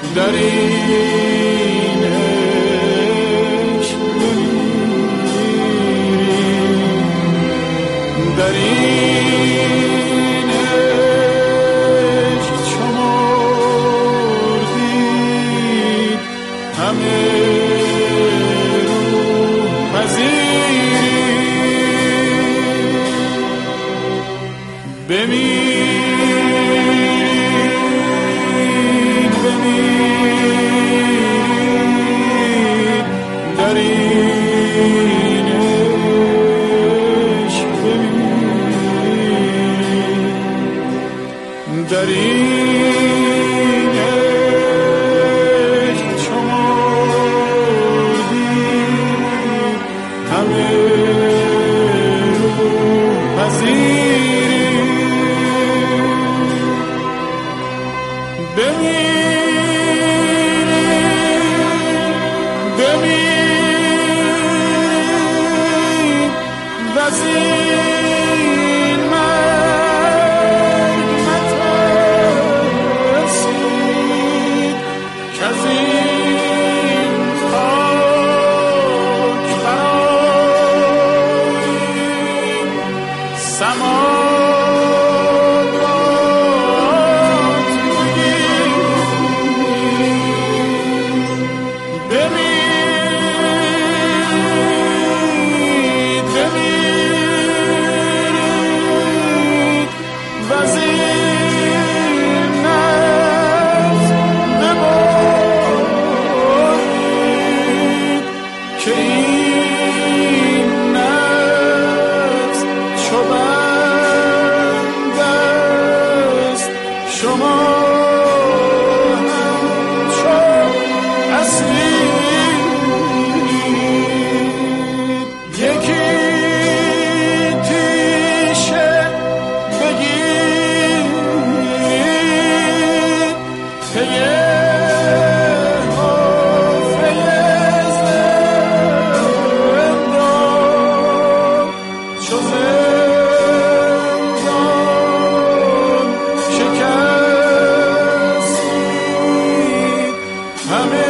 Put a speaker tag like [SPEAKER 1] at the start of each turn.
[SPEAKER 1] در این عشق بمیریم، در این عشق چو مردیم همه روح پذیریم. بمیرید بمیرید در این عشق بمیرید، در این عشق چو مردیم همه روح پذیریم. بمیرید بمیرید وز این مرگ مترسید کز این خاک برآییم سماوات بگیریم. بمیرید بمیرید وز این نفس ببرید که این نفس چو بند است شما همچو اسیرید. یکی تیشه بگیرید پی حفره زندان چو زندان شکستید همه